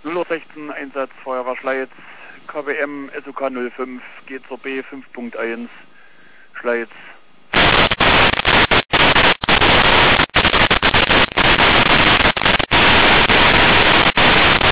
016 Einsatz Feuerwehr Schleiz, KWM SOK 05, geht zur B 5.1, Schleiz.